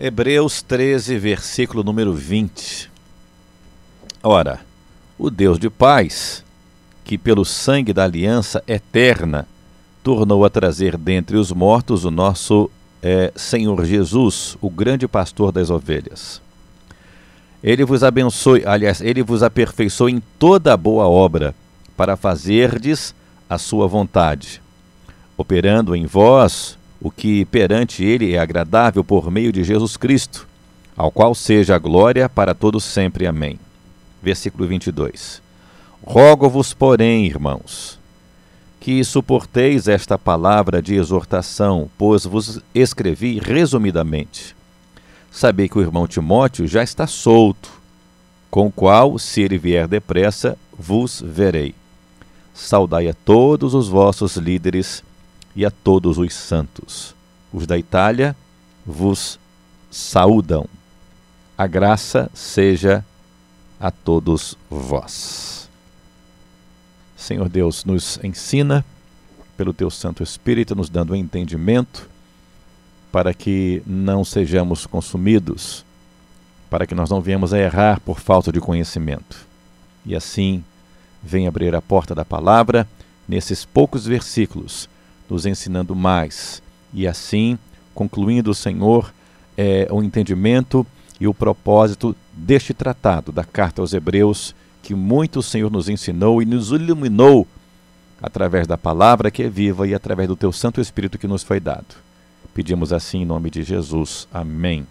Hebreus 13, versículo número 20. Ora, o Deus de paz, que pelo sangue da aliança eterna tornou a trazer dentre os mortos o nosso Senhor Jesus, o grande pastor das ovelhas. Ele vos abençoe, aliás, ele vos aperfeiçoe em toda a boa obra, para fazerdes a sua vontade, operando em vós o que perante ele é agradável por meio de Jesus Cristo, ao qual seja a glória para todos sempre. Amém. Versículo 22. Rogo-vos, porém, irmãos, que suporteis esta palavra de exortação, pois vos escrevi resumidamente. Sabei que o irmão Timóteo já está solto, com o qual, se ele vier depressa, vos verei. Saudai a todos os vossos líderes e a todos os santos. Os da Itália vos saúdam. A graça seja a todos vós. Senhor Deus, nos ensina pelo Teu Santo Espírito, nos dando entendimento, para que não sejamos consumidos, para que nós não venhamos a errar por falta de conhecimento. E assim, vem abrir a porta da palavra, nesses poucos versículos, nos ensinando mais, e assim, concluindo, Senhor, o entendimento e o propósito deste tratado, da carta aos Hebreus, que muito o Senhor nos ensinou e nos iluminou através da palavra que é viva e através do Teu Santo Espírito que nos foi dado. Pedimos assim em nome de Jesus. Amém.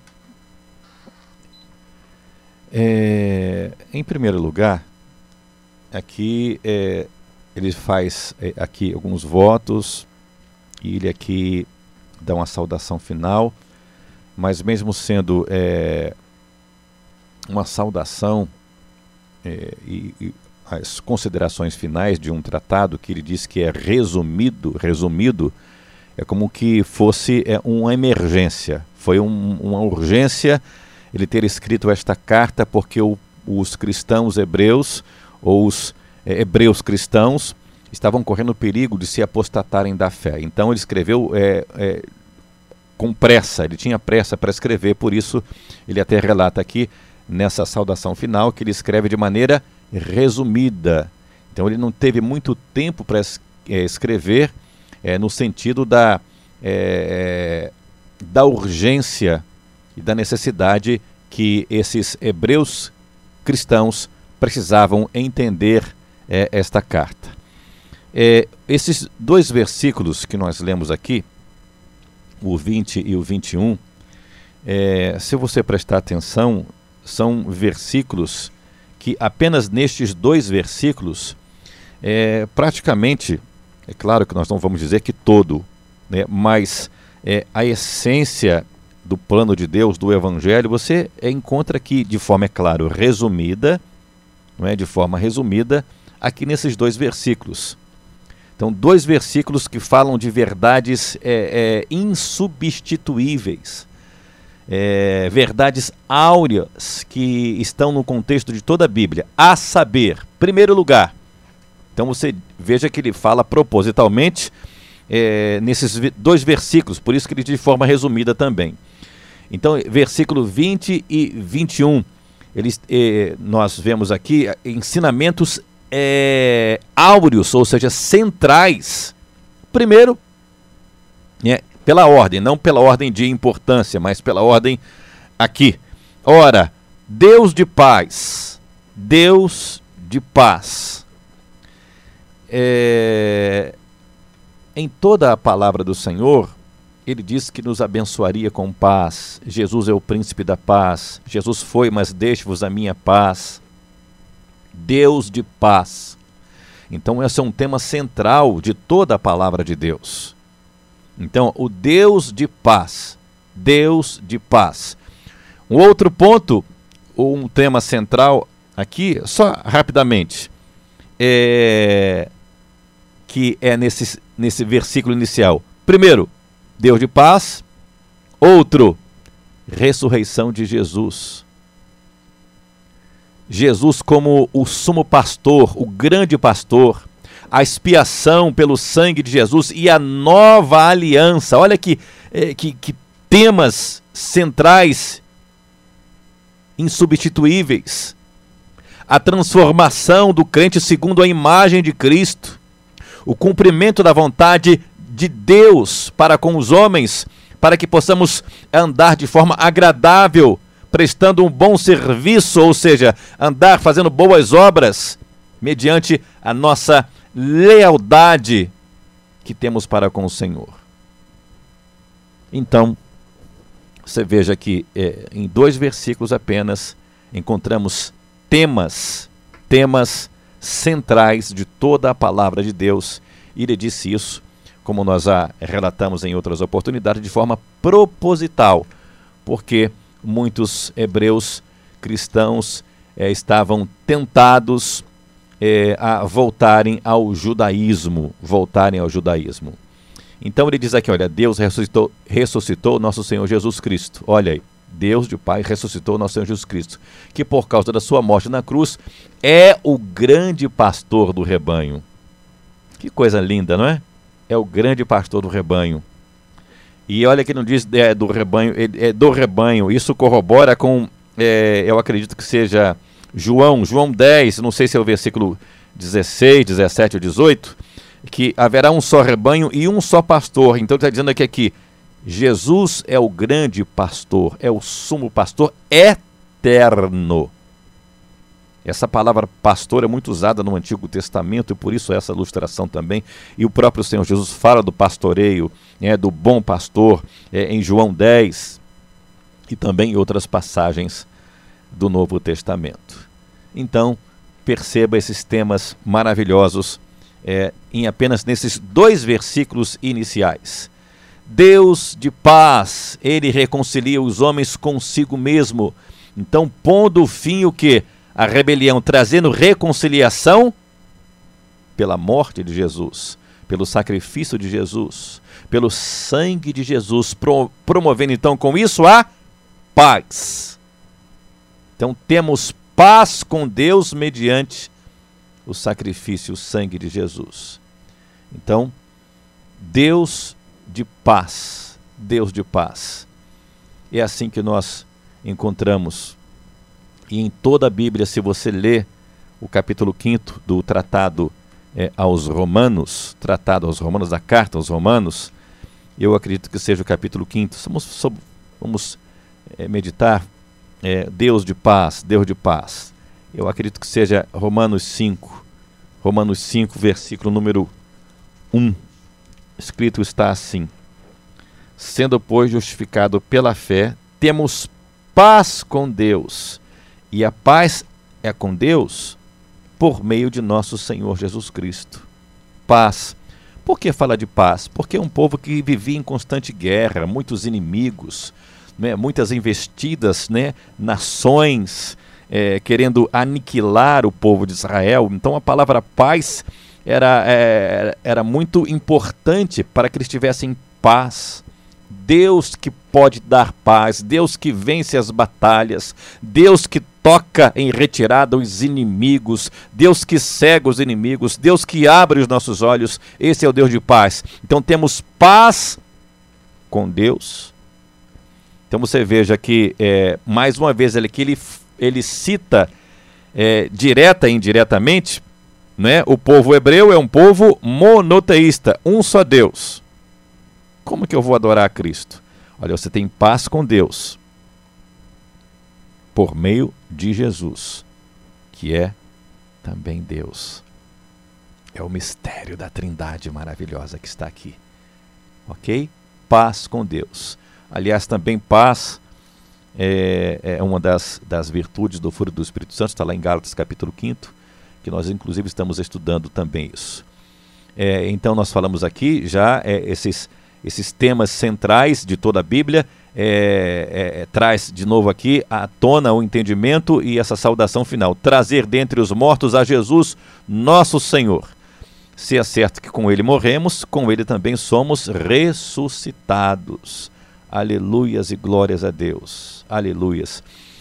Em primeiro lugar, aqui ele faz aqui alguns votos e ele aqui dá uma saudação final, mas mesmo sendo uma saudação e as considerações finais de um tratado que ele diz que é resumido, é como que fosse uma emergência, foi uma urgência ele ter escrito esta carta, porque os cristãos hebreus, ou os hebreus cristãos, estavam correndo o perigo de se apostatarem da fé. Então ele escreveu com pressa, ele tinha pressa para escrever, por isso ele até relata aqui, nessa saudação final, que ele escreve de maneira resumida. Então ele não teve muito tempo para escrever no sentido da urgência e da necessidade que esses hebreus cristãos precisavam entender esta carta. Esses dois versículos que nós lemos aqui, o 20 e o 21, se você prestar atenção, são versículos que apenas nestes dois versículos, praticamente, é claro que nós não vamos dizer que todo, né, mas a essência do plano de Deus, do Evangelho, você encontra aqui de forma, é claro, resumida, não é, de forma resumida, aqui nesses dois versículos. Então, dois versículos que falam de verdades insubstituíveis, verdades áureas que estão no contexto de toda a Bíblia, a saber, primeiro lugar. Então você veja que ele fala propositalmente nesses dois versículos, por isso que ele diz de forma resumida também. Então, versículo 20 e 21, nós vemos aqui ensinamentos áureos, ou seja, centrais. Primeiro, pela ordem, não pela ordem de importância, mas pela ordem aqui. Ora, Deus de paz, Deus de paz. Em toda a palavra do Senhor, ele diz que nos abençoaria com paz. Jesus é o príncipe da paz. Jesus foi, mas deixe-vos a minha paz. Deus de paz. Então esse é um tema central de toda a palavra de Deus. Então, o Deus de paz, Deus de paz. Um outro ponto, um tema central aqui, só rapidamente, que é nesse versículo inicial. Primeiro, Deus de paz. Outro, ressurreição de Jesus. Jesus como o sumo pastor, o grande pastor, a expiação pelo sangue de Jesus e a nova aliança. Olha que temas centrais, insubstituíveis. A transformação do crente segundo a imagem de Cristo, o cumprimento da vontade de Deus para com os homens, para que possamos andar de forma agradável, prestando um bom serviço, ou seja, andar fazendo boas obras, mediante a nossa lealdade que temos para com o Senhor. Então, você veja que em 2 versículos apenas encontramos temas centrais de toda a palavra de Deus. E ele disse isso, como nós já relatamos em outras oportunidades, de forma proposital, porque muitos hebreus cristãos estavam tentados a voltarem ao judaísmo. Então ele diz aqui, olha, Deus ressuscitou nosso Senhor Jesus Cristo. Olha aí, Deus de Pai ressuscitou nosso Senhor Jesus Cristo, que por causa da sua morte na cruz é o grande pastor do rebanho. Que coisa linda, não é? É o grande pastor do rebanho. E olha que não diz do rebanho, é do rebanho. Isso corrobora com, eu acredito que seja João 10, não sei se é o versículo 16, 17 ou 18, que haverá um só rebanho e um só pastor. Então está dizendo aqui, Jesus é o grande pastor, é o sumo pastor eterno. Essa palavra pastor é muito usada no Antigo Testamento e por isso essa ilustração também. E o próprio Senhor Jesus fala do pastoreio, do bom pastor, em João 10 e também em outras passagens do Novo Testamento. Então, perceba esses temas maravilhosos em apenas nesses 2 versículos iniciais. Deus de paz, ele reconcilia os homens consigo mesmo. Então, pondo fim o quê? A rebelião, trazendo reconciliação pela morte de Jesus, pelo sacrifício de Jesus, pelo sangue de Jesus, promovendo então com isso a paz. Então temos paz com Deus mediante o sacrifício, o sangue de Jesus. Então, Deus de paz, Deus de paz. É assim que nós encontramos. E em toda a Bíblia, se você ler o capítulo 5 do tratado aos Romanos, da carta aos Romanos, eu acredito que seja o capítulo 5. Vamos meditar. Deus de paz, Deus de paz. Eu acredito que seja Romanos 5, versículo número 1. Escrito está assim: sendo, pois, justificado pela fé, temos paz com Deus, e a paz é com Deus por meio de nosso Senhor Jesus Cristo. Paz. Por que fala de paz? Porque é um povo que vivia em constante guerra, muitos inimigos, muitas investidas, nações querendo aniquilar o povo de Israel. Então a palavra paz era muito importante para que eles tivessem paz. Deus que pode dar paz, Deus que vence as batalhas, Deus que toca em retirada os inimigos, Deus que cega os inimigos, Deus que abre os nossos olhos. Esse é o Deus de paz. Então temos paz com Deus. Então você veja que, mais uma vez, ele cita direta e indiretamente, o povo hebreu é um povo monoteísta, um só Deus. Como que eu vou adorar a Cristo? Olha, você tem paz com Deus por meio de Jesus, que é também Deus. É o mistério da Trindade maravilhosa que está aqui. Ok? Paz com Deus. Aliás, também paz é uma das virtudes do fruto do Espírito Santo, está lá em Gálatas capítulo 5, que nós inclusive estamos estudando também isso. Então nós falamos aqui já esses temas centrais de toda a Bíblia, traz de novo aqui à tona o entendimento e essa saudação final: trazer dentre os mortos a Jesus, nosso Senhor. Se é certo que com ele morremos, com ele também somos ressuscitados. Aleluias e glórias a Deus. Aleluias.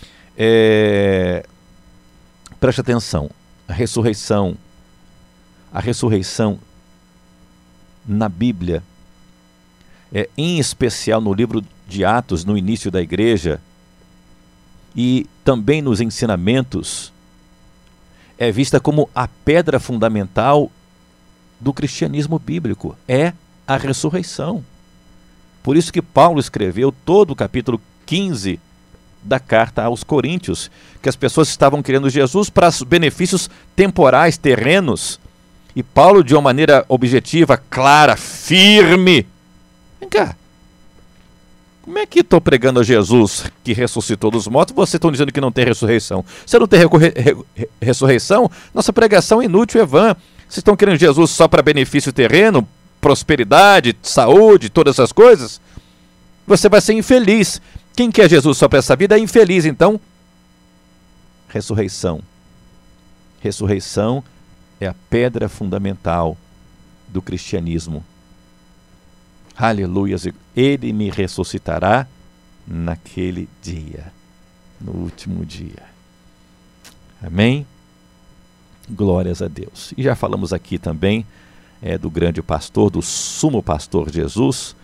Preste atenção. A ressurreição na Bíblia em especial no livro de Atos, no início da igreja, e também nos ensinamentos, é vista como a pedra fundamental do cristianismo bíblico, é a ressurreição. Por isso que Paulo escreveu todo o capítulo 15 da carta aos Coríntios, que as pessoas estavam querendo Jesus para os benefícios temporais, terrenos, e Paulo, de uma maneira objetiva, clara, firme: vem cá, como é que estou pregando a Jesus que ressuscitou dos mortos, vocês estão dizendo que não tem ressurreição? Se não tem ressurreição, nossa pregação é inútil, é vã. Vocês estão querendo Jesus só para benefício terreno, prosperidade, saúde, todas essas coisas? Você vai ser infeliz. Quem quer Jesus só para essa vida é infeliz. Então, ressurreição. Ressurreição é a pedra fundamental do cristianismo. Aleluia. Ele me ressuscitará naquele dia, no último dia. Amém? Glórias a Deus. E já falamos aqui também do grande pastor, do sumo pastor Jesus,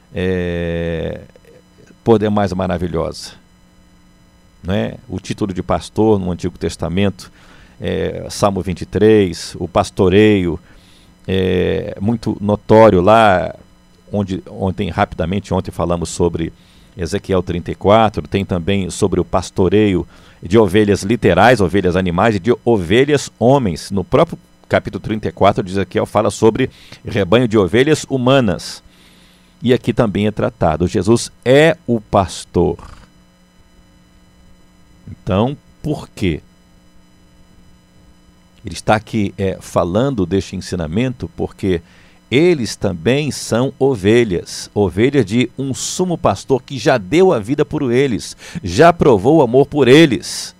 poder mais maravilhosa, não é? O título de pastor no Antigo Testamento, Salmo 23, o pastoreio, muito notório lá, onde ontem falamos sobre Ezequiel 34, tem também sobre o pastoreio de ovelhas literais, ovelhas animais, e de ovelhas homens. No próprio capítulo 34 de Ezequiel fala sobre rebanho de ovelhas humanas. E aqui também é tratado, Jesus é o pastor. Então, por quê? Ele está aqui falando deste ensinamento porque eles também são ovelhas, ovelhas de um sumo pastor que já deu a vida por eles, já provou o amor por eles.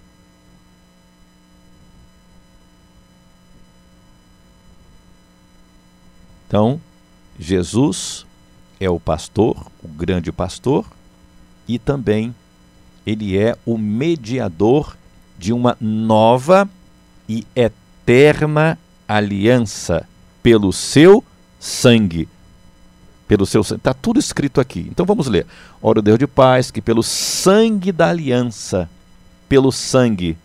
Então, Jesus é o pastor, o grande pastor, e também ele é o mediador de uma nova e eterna aliança pelo seu sangue. Pelo seu sangue. Está tudo escrito aqui. Então vamos ler. Ora o Deus de paz, que pelo sangue da aliança, pelo sangue.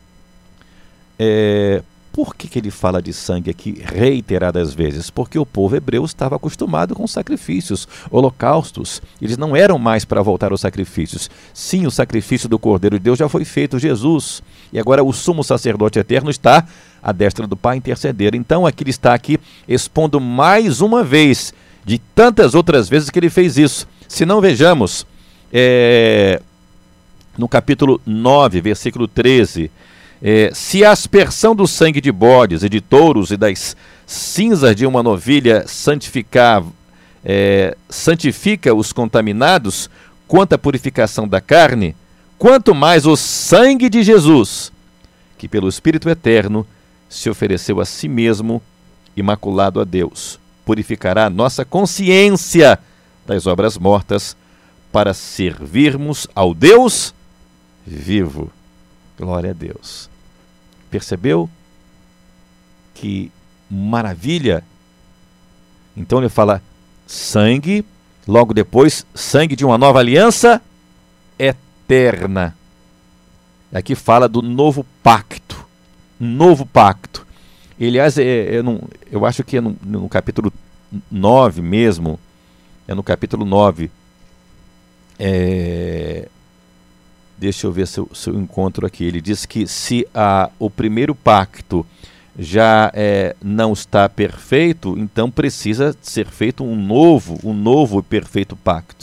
Por que ele fala de sangue aqui reiteradas vezes? Porque o povo hebreu estava acostumado com sacrifícios, holocaustos. Eles não eram mais para voltar aos sacrifícios. Sim, o sacrifício do Cordeiro de Deus já foi feito, Jesus. E agora o sumo sacerdote eterno está à destra do Pai interceder. Então aqui ele está aqui expondo mais uma vez, de tantas outras vezes que ele fez isso. Se não, vejamos, no capítulo 9, versículo 13... se a aspersão do sangue de bodes e de touros e das cinzas de uma novilha santifica os contaminados, quanto à purificação da carne, quanto mais o sangue de Jesus, que pelo Espírito Eterno se ofereceu a si mesmo, imaculado a Deus, purificará a nossa consciência das obras mortas, para servirmos ao Deus vivo. Glória a Deus. Percebeu? Que maravilha! Então ele fala sangue, logo depois, sangue de uma nova aliança eterna. Aqui fala do novo pacto. Novo pacto. Aliás, eu acho que é no capítulo 9 mesmo. É no capítulo 9. Deixa eu ver se eu encontro aqui. Ele diz que se o primeiro pacto já não está perfeito, então precisa ser feito um novo e perfeito pacto.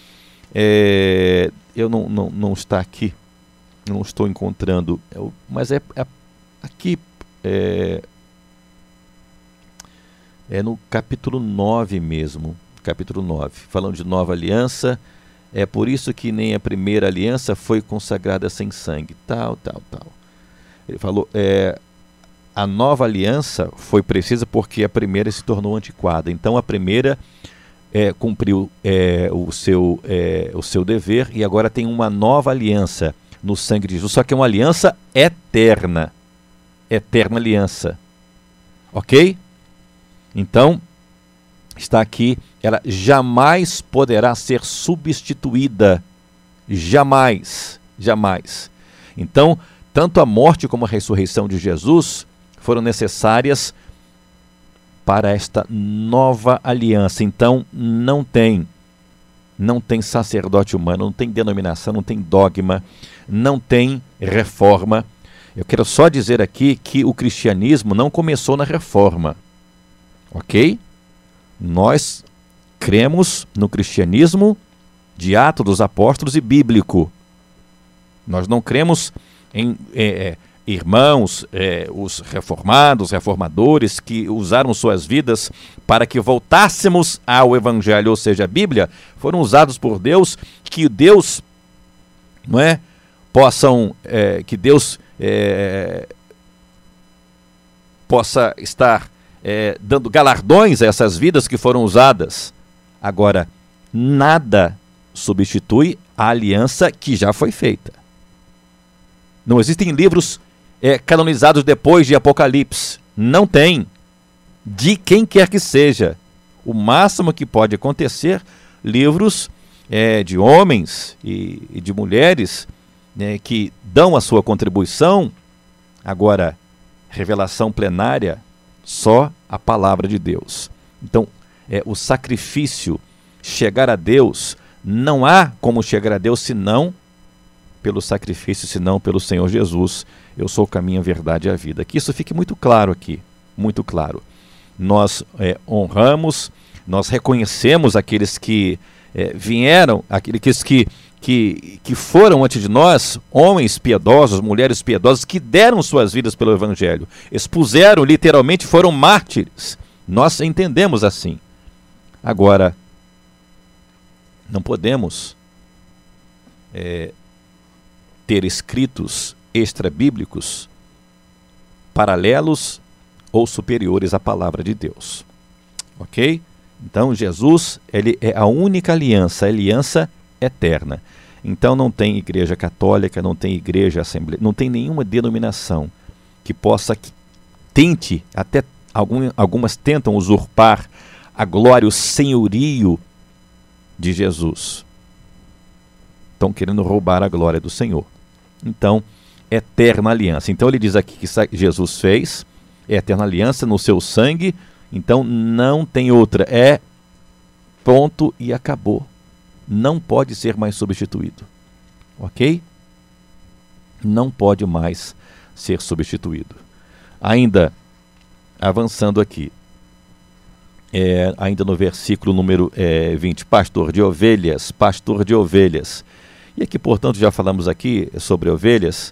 Eu não está aqui, não estou encontrando, mas aqui no capítulo 9 mesmo, capítulo 9, falando de nova aliança. É por isso que nem a primeira aliança foi consagrada sem sangue, tal. Ele falou, a nova aliança foi precisa porque a primeira se tornou antiquada. Então a primeira cumpriu o seu dever e agora tem uma nova aliança no sangue de Jesus, só que é uma aliança eterna. Eterna aliança. Ok? Então, está aqui ela jamais poderá ser substituída. Jamais, jamais. Então, tanto a morte como a ressurreição de Jesus foram necessárias para esta nova aliança. Então, não tem sacerdote humano, não tem denominação, não tem dogma, não tem reforma. Eu quero só dizer aqui que o cristianismo não começou na reforma, ok? Nós cremos no cristianismo de Atos dos Apóstolos e bíblico. Nós não cremos em irmãos, os reformados, reformadores que usaram suas vidas para que voltássemos ao Evangelho, ou seja, a Bíblia, foram usados por Deus, que Deus, não é, que Deus possa estar dando galardões a essas vidas que foram usadas. Agora, nada substitui a aliança que já foi feita. Não existem livros canonizados depois de Apocalipse. Não tem. De quem quer que seja. O máximo que pode acontecer, livros de homens e de mulheres que dão a sua contribuição. Agora, revelação plenária, só a palavra de Deus. Então, o sacrifício, chegar a Deus, não há como chegar a Deus senão pelo sacrifício, senão pelo Senhor Jesus. Eu sou o caminho, a verdade e a vida. Que isso fique muito claro aqui, muito claro. Nós honramos, nós reconhecemos aqueles que vieram, aqueles que foram antes de nós, homens piedosos, mulheres piedosas, que deram suas vidas pelo Evangelho, expuseram, literalmente foram mártires. Nós entendemos assim. Agora, não podemos ter escritos extrabíblicos paralelos ou superiores à palavra de Deus. Ok? Então, Jesus, ele é a única aliança, a aliança eterna. Então, não tem igreja católica, não tem igreja assembleia, não tem nenhuma denominação que possa, tente, até algumas tentam usurpar a glória, o senhorio de Jesus. Estão querendo roubar a glória do Senhor. Então, eterna aliança. Então ele diz aqui que Jesus fez, eterna aliança no seu sangue, então não tem outra. Ponto e acabou. Não pode ser mais substituído. Ok? Não pode mais ser substituído. Ainda, avançando aqui, ainda no versículo número 20, pastor de ovelhas, pastor de ovelhas. E aqui, portanto, já falamos aqui sobre ovelhas.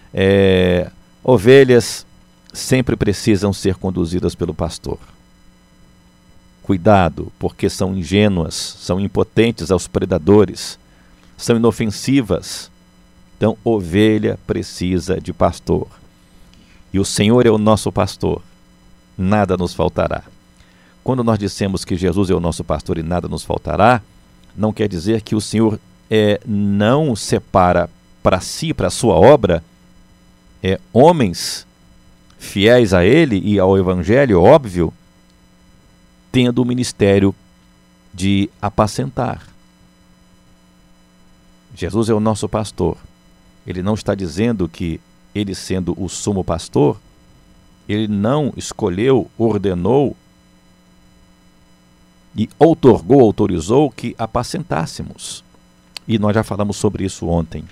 Ovelhas sempre precisam ser conduzidas pelo pastor. Cuidado, porque são ingênuas, são impotentes aos predadores, são inofensivas. Então, ovelha precisa de pastor. E o Senhor é o nosso pastor, nada nos faltará. Quando nós dissemos que Jesus é o nosso pastor e nada nos faltará, não quer dizer que o Senhor não separa para si, para a sua obra, homens fiéis a Ele e ao Evangelho, óbvio, tendo o ministério de apacentar. Jesus é o nosso pastor. Ele não está dizendo que Ele, sendo o sumo pastor, Ele não escolheu, ordenou e autorizou que apacentássemos. E nós já falamos sobre isso ontem.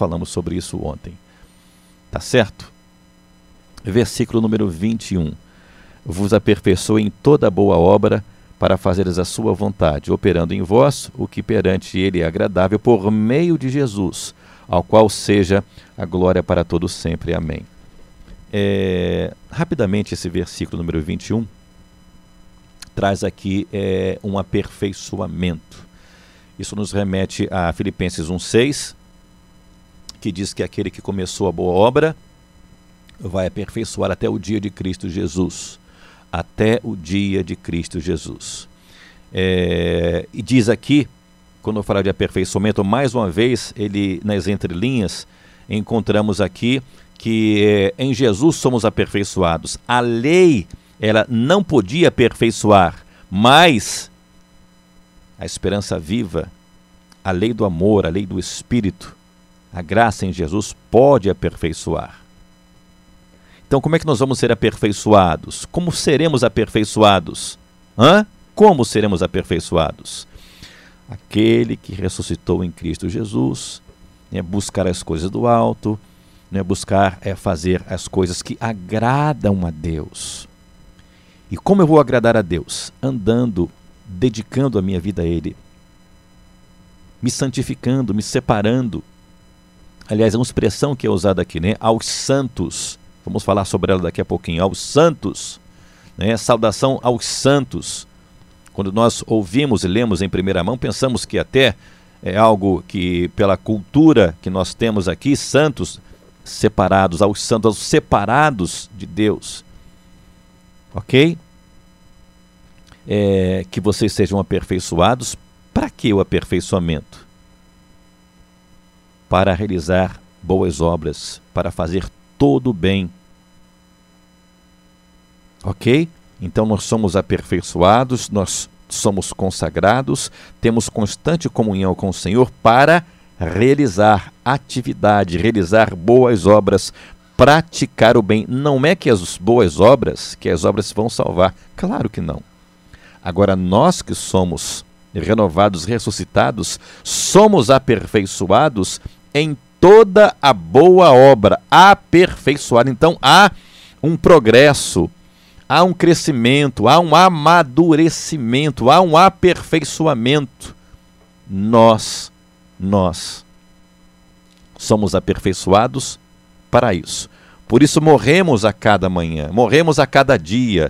Tá certo? Versículo número 21. Vos aperfeiçoe em toda boa obra, para fazeres a sua vontade, operando em vós o que perante Ele é agradável, por meio de Jesus, ao qual seja a glória para todos sempre. Amém. Rapidamente, esse versículo número 21 traz aqui um aperfeiçoamento. Isso nos remete a Filipenses 1,6, que diz que aquele que começou a boa obra vai aperfeiçoar até o dia de Cristo Jesus. Até o dia de Cristo Jesus. E diz aqui, quando eu falar de aperfeiçoamento, mais uma vez, nas entrelinhas, encontramos aqui que em Jesus somos aperfeiçoados. A lei, ela não podia aperfeiçoar, mas a esperança viva, a lei do amor, a lei do Espírito, a graça em Jesus pode aperfeiçoar. Então, como é que nós vamos ser aperfeiçoados? Como seremos aperfeiçoados? Como seremos aperfeiçoados? Aquele que ressuscitou em Cristo Jesus, buscar as coisas do alto, buscar fazer as coisas que agradam a Deus. E como eu vou agradar a Deus? Andando, dedicando a minha vida a Ele, me santificando, me separando. Aliás, é uma expressão que é usada aqui, aos santos. Vamos falar sobre ela daqui a pouquinho. Aos santos, saudação aos santos. Quando nós ouvimos e lemos em primeira mão, pensamos que até é algo que, pela cultura que nós temos aqui, santos separados, aos santos, aos separados de Deus. Ok? Que vocês sejam aperfeiçoados. Para que o aperfeiçoamento? Para realizar boas obras, para fazer todo o bem. Ok? Então nós somos aperfeiçoados, nós somos consagrados, temos constante comunhão com o Senhor para realizar atividade, realizar boas obras, praticar o bem. Não é que as boas obras, que as obras vão salvar. Claro que não. Agora nós que somos renovados, ressuscitados, somos aperfeiçoados em toda a boa obra, aperfeiçoado. Então há um progresso, há um crescimento, há um amadurecimento, há um aperfeiçoamento. Nós somos aperfeiçoados para isso. Por isso morremos a cada manhã, morremos a cada dia.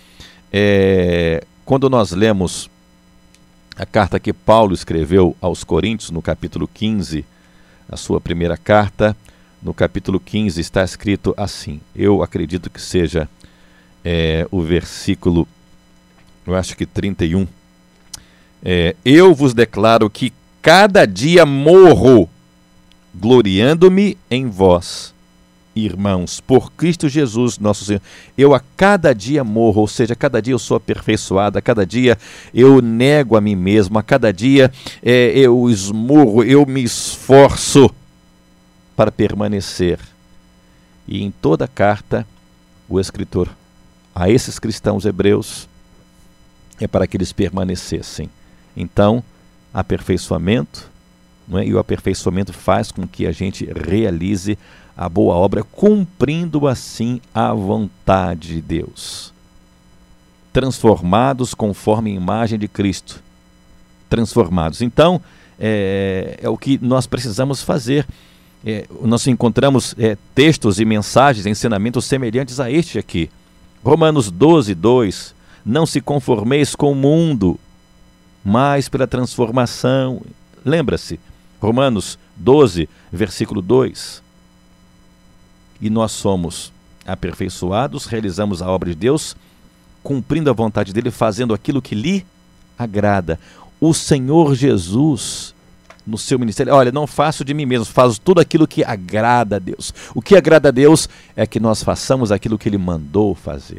Quando nós lemos a carta que Paulo escreveu aos Coríntios, no capítulo 15, a sua primeira carta, no capítulo 15 está escrito assim, eu acredito que seja o versículo, eu acho que 31, eu vos declaro que cada dia morro, gloriando-me em vós, irmãos, por Cristo Jesus nosso Senhor. Eu a cada dia morro, ou seja, a cada dia eu sou aperfeiçoado, a cada dia eu nego a mim mesmo, a cada dia eu esmurro, eu me esforço para permanecer. E em toda a carta, o escritor a esses cristãos hebreus é para que eles permanecessem. Então, aperfeiçoamento, e o aperfeiçoamento faz com que a gente realize a boa obra, cumprindo assim a vontade de Deus. Transformados conforme a imagem de Cristo. Transformados. Então, é o que nós precisamos fazer. Nós encontramos textos e mensagens, ensinamentos semelhantes a este aqui. Romanos 12, 2. Não se conformeis com o mundo, mas pela transformação. Lembra-se, Romanos 12, versículo 2. E nós somos aperfeiçoados, realizamos a obra de Deus, cumprindo a vontade dele, fazendo aquilo que lhe agrada. O Senhor Jesus, no seu ministério, olha, não faço de mim mesmo, faço tudo aquilo que agrada a Deus. O que agrada a Deus é que nós façamos aquilo que ele mandou fazer.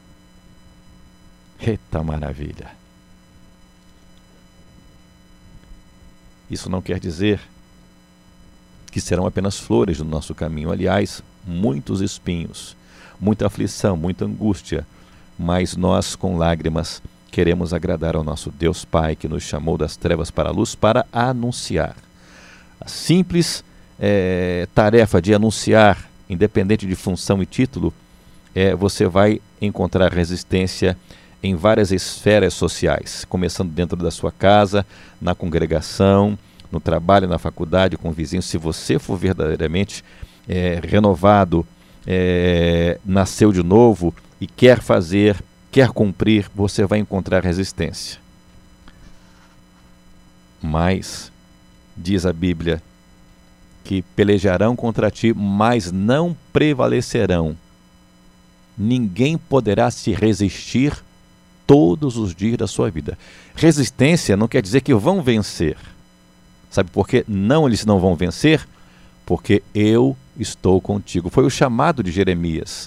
Eita maravilha! Isso não quer dizer que serão apenas flores no nosso caminho. Aliás, muitos espinhos, muita aflição, muita angústia, mas nós com lágrimas queremos agradar ao nosso Deus Pai, que nos chamou das trevas para a luz, para anunciar. A simples tarefa de anunciar, independente de função e título, você vai encontrar resistência em várias esferas sociais, começando dentro da sua casa, na congregação, no trabalho, na faculdade, com vizinhos. Se você for verdadeiramente renovado, nasceu de novo e quer fazer, quer cumprir, você vai encontrar resistência. Mas, diz a Bíblia, que pelejarão contra ti, mas não prevalecerão. Ninguém poderá se resistir todos os dias da sua vida. Resistência não quer dizer que vão vencer. Sabe por quê? Não, eles não vão vencer, porque eu estou contigo. Foi o chamado de Jeremias.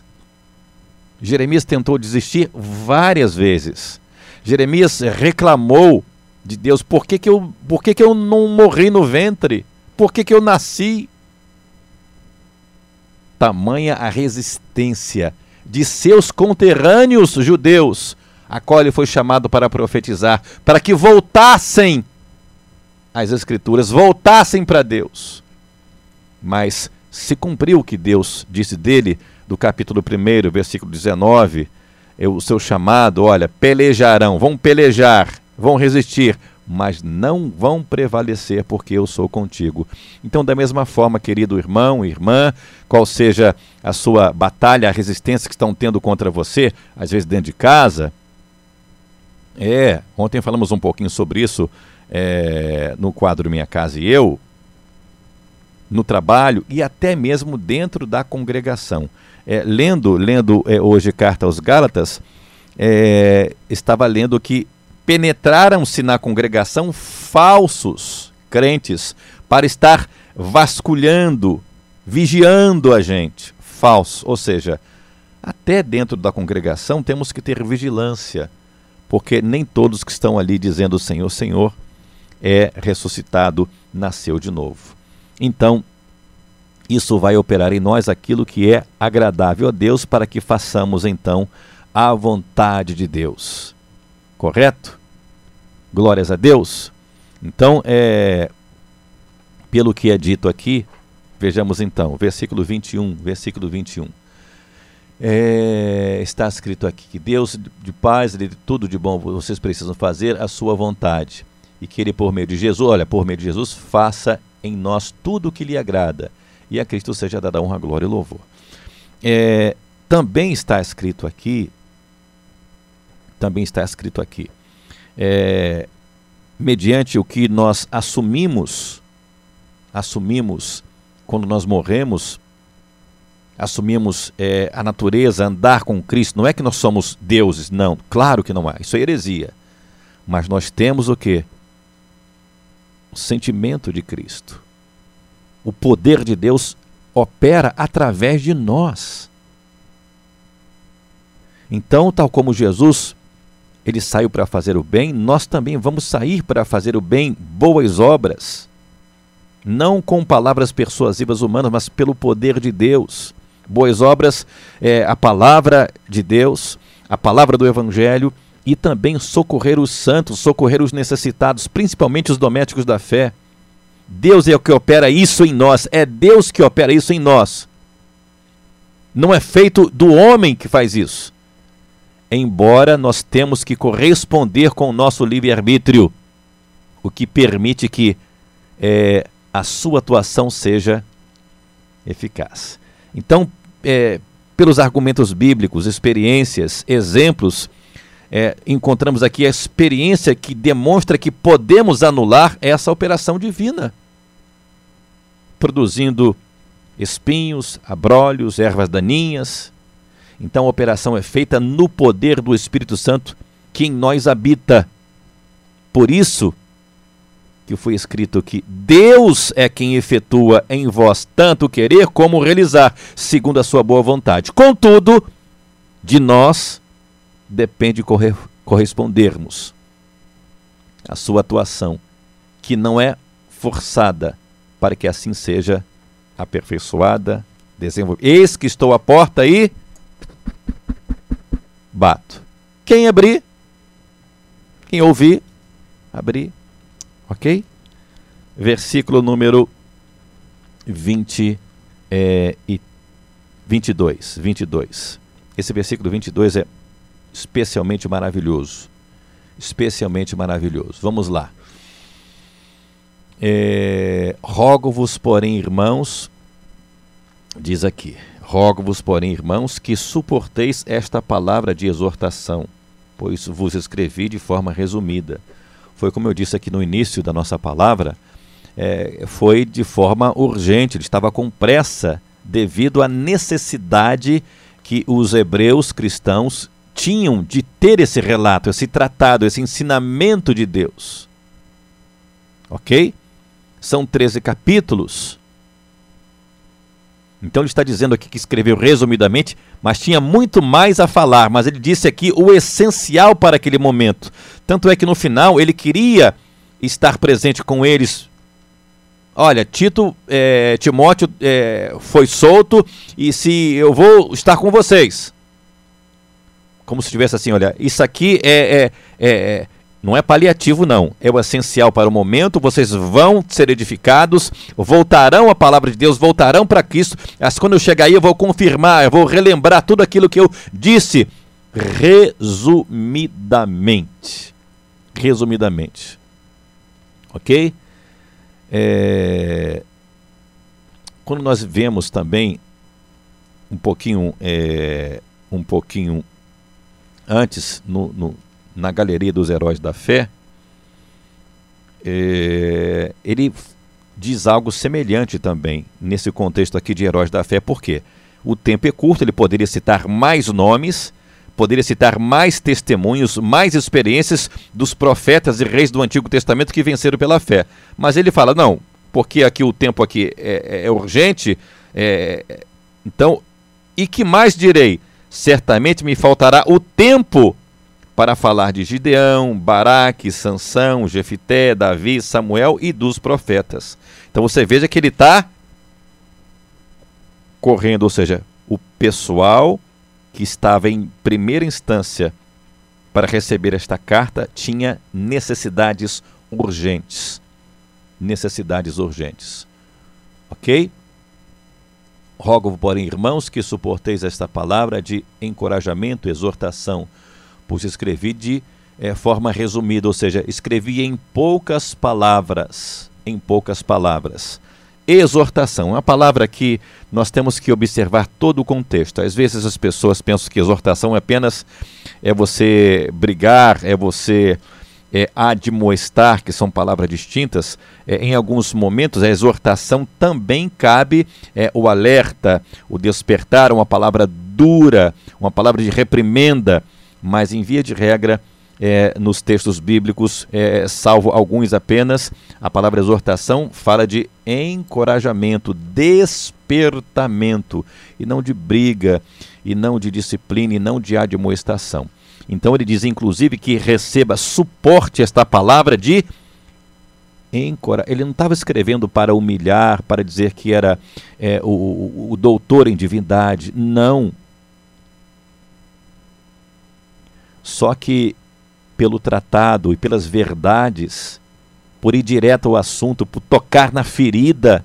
Jeremias tentou desistir várias vezes. Jeremias reclamou de Deus. Por que que eu não morri no ventre? Por que que eu nasci? Tamanha a resistência de seus conterrâneos judeus, a qual ele foi chamado para profetizar, para que voltassem às Escrituras, voltassem para Deus. Mas se cumpriu o que Deus disse dele, do capítulo 1, versículo 19, o seu chamado, olha, pelejarão, vão pelejar, vão resistir, mas não vão prevalecer, porque eu sou contigo. Então, da mesma forma, querido irmão, irmã, qual seja a sua batalha, a resistência que estão tendo contra você, às vezes dentro de casa, ontem falamos um pouquinho sobre isso no quadro Minha Casa e Eu, no trabalho e até mesmo dentro da congregação. Lendo hoje Carta aos Gálatas, estava lendo que penetraram-se na congregação falsos crentes para estar vasculhando, vigiando a gente. Falso, ou seja, até dentro da congregação temos que ter vigilância, porque nem todos que estão ali dizendo Senhor, Senhor, ressuscitado, nasceu de novo. Então, isso vai operar em nós aquilo que é agradável a Deus, para que façamos então a vontade de Deus. Correto? Glórias a Deus. Então, pelo que é dito aqui, vejamos então, versículo 21, está escrito aqui que Deus de paz, de tudo de bom vocês precisam fazer a sua vontade, e que Ele por meio de Jesus, faça em nós tudo o que lhe agrada, e a Cristo seja dada honra, glória e louvor. Também está escrito aqui, mediante o que nós assumimos quando nós morremos, assumimos a natureza, andar com Cristo. Não é que nós somos deuses, não, claro que não é, isso é heresia. Mas nós temos o quê? O sentimento de Cristo. O poder de Deus opera através de nós. Então, tal como Jesus, ele saiu para fazer o bem, nós também vamos sair para fazer o bem, boas obras. Não com palavras persuasivas humanas, mas pelo poder de Deus. Boas obras é a palavra de Deus, a palavra do Evangelho, e também socorrer os santos, socorrer os necessitados, principalmente os domésticos da fé. Deus é o que opera isso em nós, é Deus que opera isso em nós. Não é feito do homem que faz isso. Embora nós temos que corresponder com o nosso livre-arbítrio, o que permite que a sua atuação seja eficaz. Então, pelos argumentos bíblicos, experiências, exemplos, encontramos aqui a experiência que demonstra que podemos anular essa operação divina, produzindo espinhos, abrolhos, ervas daninhas. Então a operação é feita no poder do Espírito Santo que em nós habita. Por isso que foi escrito que Deus é quem efetua em vós tanto querer como realizar, segundo a sua boa vontade. Contudo, de nós depende correspondermos à sua atuação, que não é forçada, para que assim seja aperfeiçoada, desenvolvida. Eis que estou à porta e bato. Quem abrir, quem ouvir, abrir. Ok? Versículo número 22. Esse versículo 22 é especialmente maravilhoso. Especialmente maravilhoso. Vamos lá. Rogo-vos, porém, irmãos, diz aqui, rogo-vos, porém, irmãos, que suporteis esta palavra de exortação, pois vos escrevi de forma resumida. Foi como eu disse aqui no início da nossa palavra, foi de forma urgente, ele estava com pressa, devido à necessidade que os hebreus cristãos tinham de ter esse relato, esse tratado, esse ensinamento de Deus. Ok? São 13 capítulos. Então ele está dizendo aqui que escreveu resumidamente, mas tinha muito mais a falar, mas ele disse aqui o essencial para aquele momento. Tanto é que no final ele queria estar presente com eles. Olha, Timóteo foi solto e se eu vou estar com vocês. Como se tivesse assim, olha, isso aqui não é paliativo não, é o essencial para o momento, vocês vão ser edificados, voltarão à palavra de Deus, voltarão para Cristo, mas quando eu chegar aí eu vou confirmar, eu vou relembrar tudo aquilo que eu disse, resumidamente. Resumidamente. Ok? Quando nós vemos também um pouquinho antes na galeria dos heróis da fé, ele diz algo semelhante também nesse contexto aqui de heróis da fé. Por quê? O tempo é curto, ele poderia citar mais nomes, poderia citar mais testemunhos, mais experiências dos profetas e reis do Antigo Testamento que venceram pela fé. Mas ele fala, não, porque aqui o tempo aqui é urgente, então, e que mais direi? Certamente me faltará o tempo para falar de Gideão, Baraque, Sansão, Jefité, Davi, Samuel e dos profetas. Então você veja que ele está correndo, ou seja, o pessoal que estava em primeira instância para receber esta carta tinha necessidades urgentes. Necessidades urgentes. Ok? Rogo, porém, irmãos, que suporteis esta palavra de encorajamento, exortação, pois escrevi de forma resumida, ou seja, escrevi em poucas palavras. Em poucas palavras. Exortação, uma palavra que nós temos que observar todo o contexto. Às vezes as pessoas pensam que exortação apenas é você brigar, é você admoestar, que são palavras distintas. Em alguns momentos a exortação também cabe o alerta, o despertar, uma palavra dura, uma palavra de reprimenda, mas em via de regra, nos textos bíblicos, salvo alguns apenas, a palavra exortação fala de encorajamento, despertamento, e não de briga, e não de disciplina, e não de admoestação. Então ele diz inclusive que receba, suporte esta palavra de encorajar. Ele não estava escrevendo para humilhar, para dizer que era o doutor em divindade, não. Só que pelo tratado e pelas verdades, por ir direto ao assunto, por tocar na ferida,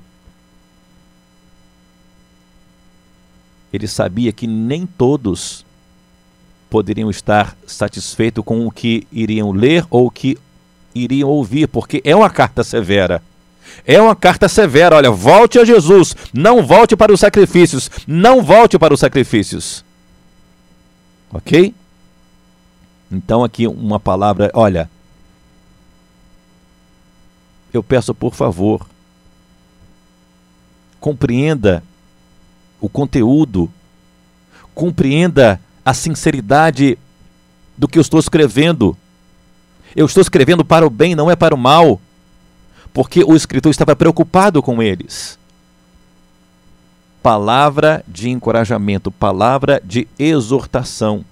ele sabia que nem todos poderiam estar satisfeitos com o que iriam ler ou o que iriam ouvir, porque é uma carta severa. É uma carta severa, olha, volte a Jesus, não volte para os sacrifícios, não volte para os sacrifícios. Ok? Então aqui uma palavra, olha, eu peço por favor, compreenda o conteúdo, compreenda a sinceridade do que eu estou escrevendo. Eu estou escrevendo para o bem, não é para o mal, porque o escritor estava preocupado com eles. Palavra de encorajamento, palavra de exortação.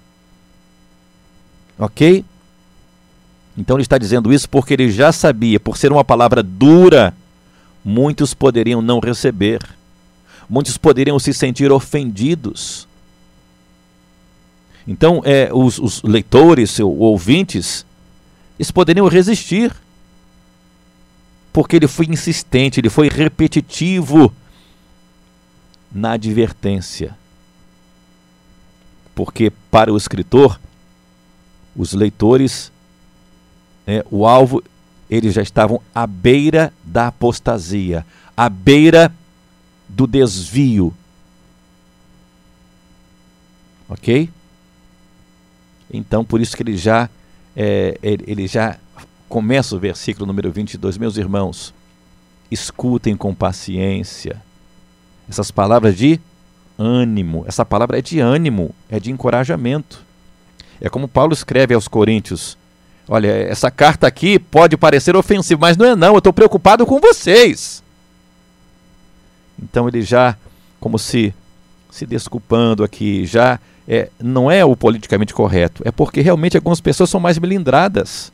Ok? Então ele está dizendo isso porque ele já sabia, por ser uma palavra dura, muitos poderiam não receber. Muitos poderiam se sentir ofendidos. Então, os leitores, os ouvintes, eles poderiam resistir. Porque ele foi insistente, ele foi repetitivo na advertência. Porque para o escritor, os leitores, o alvo, eles já estavam à beira da apostasia, à beira do desvio. Ok? Então, por isso que ele já começa o versículo número 22. Meus irmãos, escutem com paciência essas palavras de ânimo. Essa palavra é de ânimo, é de encorajamento. É como Paulo escreve aos Coríntios. Olha, essa carta aqui pode parecer ofensiva, mas não é não, eu estou preocupado com vocês. Então ele já como se desculpando aqui, já não é o politicamente correto, é porque realmente algumas pessoas são mais melindradas.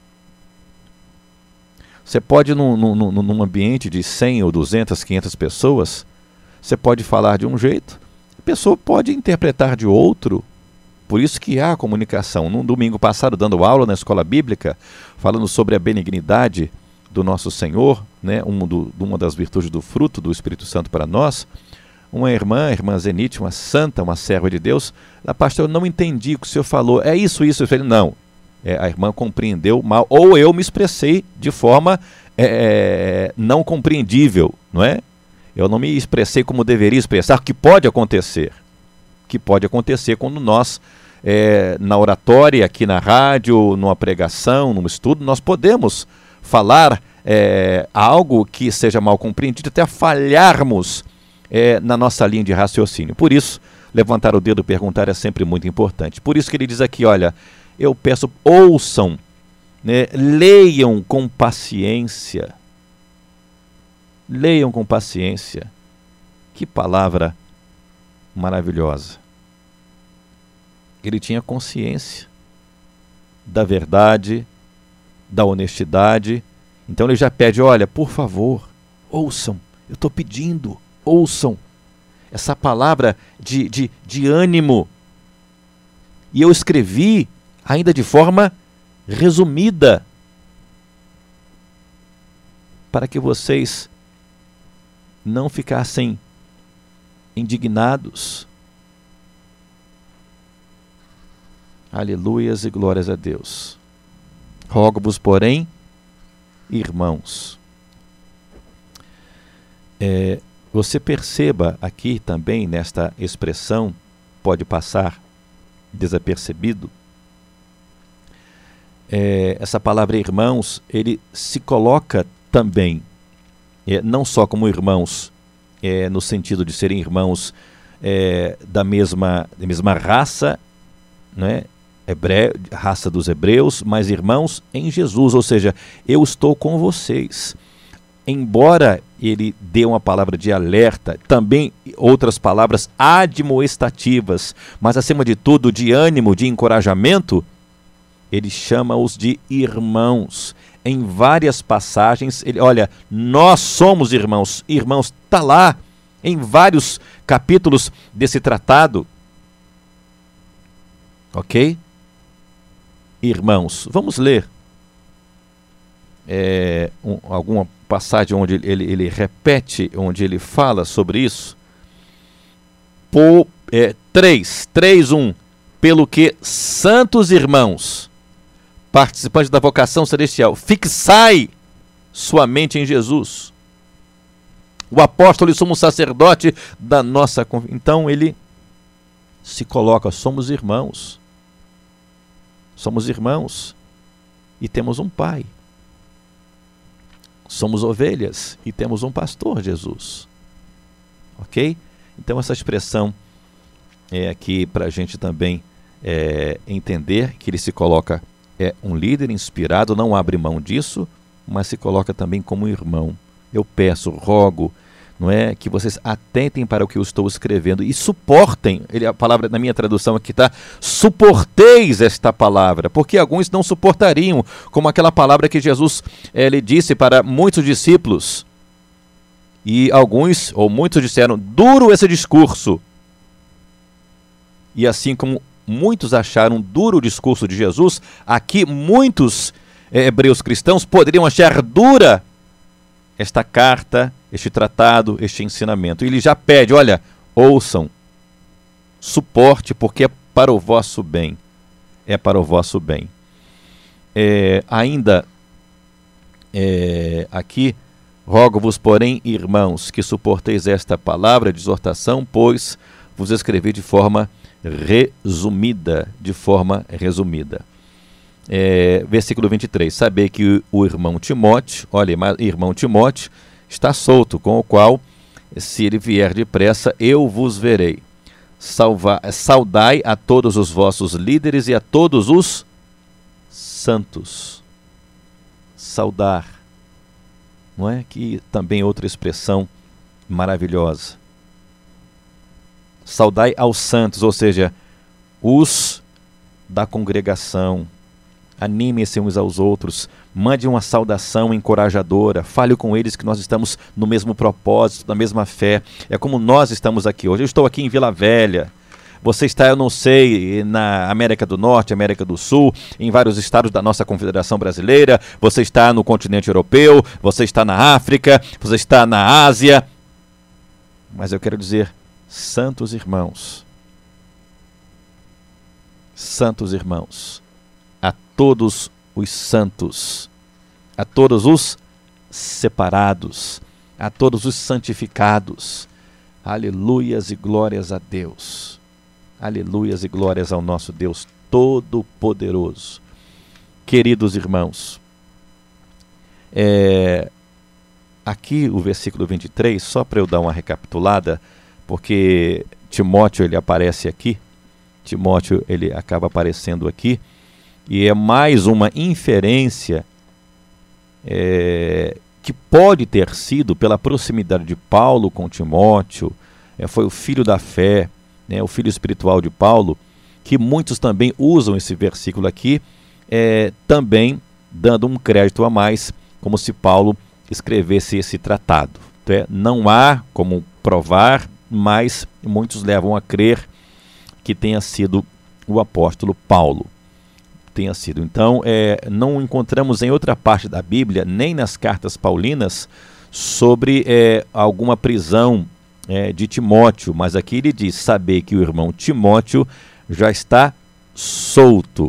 Você pode, num ambiente de 100 ou 200, 500 pessoas, você pode falar de um jeito, a pessoa pode interpretar de outro. Por isso que há comunicação. Num domingo passado, dando aula na escola bíblica, falando sobre a benignidade do nosso Senhor, né, uma das virtudes do fruto do Espírito Santo para nós, uma irmã, a irmã Zenite, uma santa, uma serva de Deus, a pastor, eu não entendi o que o senhor falou, é isso. Eu falei, não. A irmã compreendeu mal, ou eu me expressei de forma não compreendível, não é? Eu não me expressei como deveria expressar, que pode acontecer quando nós, na oratória, aqui na rádio, numa pregação, num estudo, nós podemos falar algo que seja mal compreendido, até falharmos na nossa linha de raciocínio. Por isso, levantar o dedo e perguntar é sempre muito importante. Por isso que ele diz aqui, olha, eu peço, ouçam, né, leiam com paciência. Leiam com paciência. Que palavra maravilhosa. Ele tinha consciência da verdade, da honestidade. Então ele já pede, olha, por favor, ouçam. Eu estou pedindo, ouçam. Essa palavra de ânimo. E eu escrevi ainda de forma resumida, para que vocês não ficassem indignados. Aleluias e glórias a Deus. Rogo-vos, porém, irmãos. Você perceba aqui também, nesta expressão, pode passar desapercebido, essa palavra irmãos, ele se coloca também, não só como irmãos, no sentido de serem irmãos da mesma raça, né, raça dos hebreus, mas irmãos em Jesus, ou seja, eu estou com vocês. Embora ele dê uma palavra de alerta, também outras palavras admoestativas, mas acima de tudo de ânimo, de encorajamento, ele chama-os de irmãos. Em várias passagens, olha, nós somos irmãos. Irmãos, está lá em vários capítulos desse tratado. Ok? Irmãos, vamos ler alguma passagem onde ele repete, onde ele fala sobre isso. 3:1. Pelo que, santos irmãos, participantes da vocação celestial, fixai sua mente em Jesus, o apóstolo e sumo sacerdote da nossa... Então ele se coloca, somos irmãos e temos um pai, somos ovelhas e temos um pastor, Jesus. Ok? Então essa expressão é aqui para a gente também entender que ele se coloca, um líder inspirado, não abre mão disso, mas se coloca também como irmão. Eu peço, rogo, não é, que vocês atentem para o que eu estou escrevendo e suportem. A palavra na minha tradução aqui está, suporteis esta palavra, porque alguns não suportariam, como aquela palavra que Jesus lhe disse para muitos discípulos. E alguns, ou muitos disseram, duro esse discurso. E assim como muitos acharam duro o discurso de Jesus, aqui muitos hebreus cristãos poderiam achar dura esta carta, este tratado, este ensinamento. E ele já pede, olha, ouçam, suporte, porque é para o vosso bem. É para o vosso bem. Aqui, rogo-vos, porém, irmãos, que suporteis esta palavra de exortação, pois vos escrevi de forma resumida, versículo 23, saber que o irmão Timóteo, olha, irmão Timóteo, está solto, com o qual, se ele vier depressa, eu vos verei. Saudai a todos os vossos líderes e a todos os santos. Saudar, não é? Que também outra expressão maravilhosa. saudai aos santos, ou seja, os da congregação. Animem-se uns aos outros, mande uma saudação encorajadora, fale com eles que nós estamos no mesmo propósito, na mesma fé. É como nós estamos aqui hoje. Eu estou aqui em Vila Velha, você está, eu não sei, na América do Norte, América do Sul, em vários estados da nossa Confederação Brasileira, você está no continente europeu, você está na África, você está na Ásia. Mas eu quero dizer, santos irmãos, a todos os santos, a todos os separados, a todos os santificados, aleluias e glórias a Deus, aleluias e glórias ao nosso Deus Todo-Poderoso. Queridos irmãos, aqui o versículo 23, só para eu dar uma recapitulada, porque Timóteo ele aparece aqui, Timóteo ele acaba aparecendo aqui, e é mais uma inferência que pode ter sido pela proximidade de Paulo com Timóteo, foi o filho da fé, o filho espiritual de Paulo, que muitos também usam esse versículo aqui, também dando um crédito a mais, como se Paulo escrevesse esse tratado. Não há como provar, mas muitos levam a crer que tenha sido o apóstolo Paulo. Então, não encontramos em outra parte da Bíblia, nem nas cartas paulinas, sobre alguma prisão de Timóteo, mas aqui ele diz, saber que o irmão Timóteo já está solto,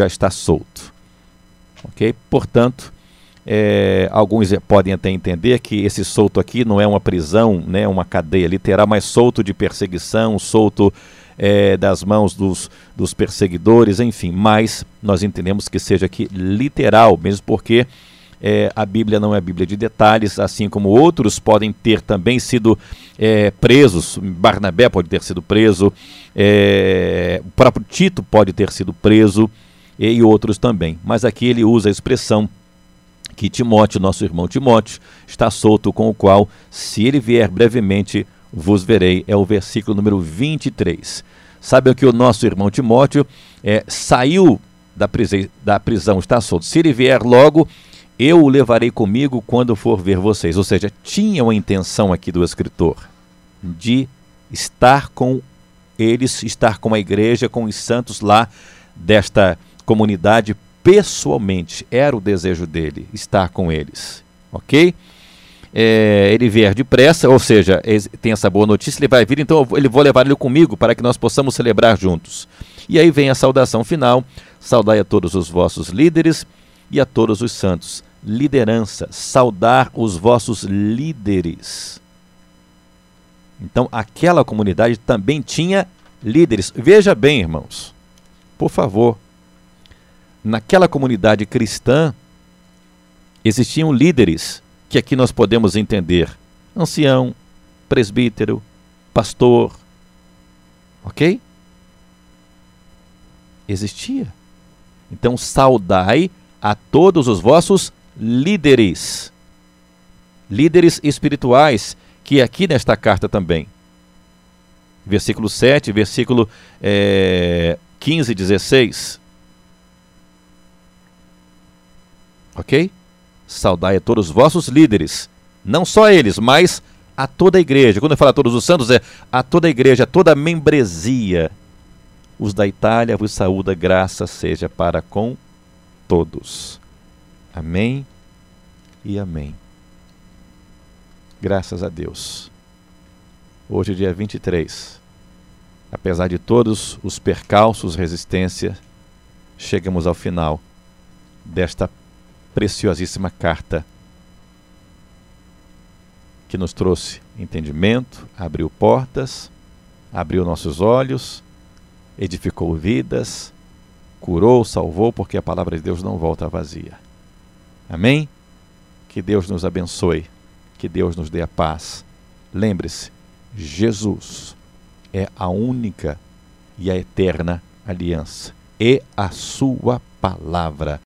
ok? Portanto, alguns podem até entender que esse solto aqui não é uma prisão, uma cadeia literal, mas solto de perseguição, solto das mãos dos perseguidores, enfim, mas nós entendemos que seja aqui literal, mesmo porque a Bíblia não é a Bíblia de detalhes, assim como outros podem ter também sido presos. Barnabé pode ter sido preso, o próprio Tito pode ter sido preso, e outros também, mas aqui ele usa a expressão que Timóteo, nosso irmão Timóteo, está solto, com o qual, se ele vier brevemente, vos verei. É o versículo número 23. Sabem que o nosso irmão Timóteo saiu da prisão, está solto. Se ele vier logo, eu o levarei comigo quando for ver vocês. Ou seja, tinha uma intenção aqui do escritor de estar com eles, estar com a igreja, com os santos lá desta comunidade pessoalmente. Era o desejo dele, estar com eles. Ok? Ele vier depressa, ou seja, tem essa boa notícia, ele vai vir, então eu vou levar ele comigo para que nós possamos celebrar juntos. E aí vem a saudação final, saudai a todos os vossos líderes e a todos os santos. Liderança, saudar os vossos líderes. Então aquela comunidade também tinha líderes. Veja bem, irmãos, por favor, naquela comunidade cristã existiam líderes, que aqui nós podemos entender ancião, presbítero, pastor, ok? Existia. Então saudai a todos os vossos líderes, líderes espirituais, que aqui nesta carta também, versículo 7, versículo 15 e 16, ok? Saudai a todos os vossos líderes, não só eles, mas a toda a igreja. Quando eu falo a todos os santos, a toda a igreja, a toda a membresia. Os da Itália vos saúda, graça seja para com todos. Amém e amém. Graças a Deus. Hoje, dia 23, apesar de todos os percalços, resistência, chegamos ao final desta preciosíssima carta que nos trouxe entendimento, abriu portas, abriu nossos olhos, edificou vidas, curou, salvou, porque a palavra de Deus não volta vazia. Amém? Que Deus nos abençoe, que Deus nos dê a paz. Lembre-se, Jesus é a única e a eterna aliança, e a sua palavra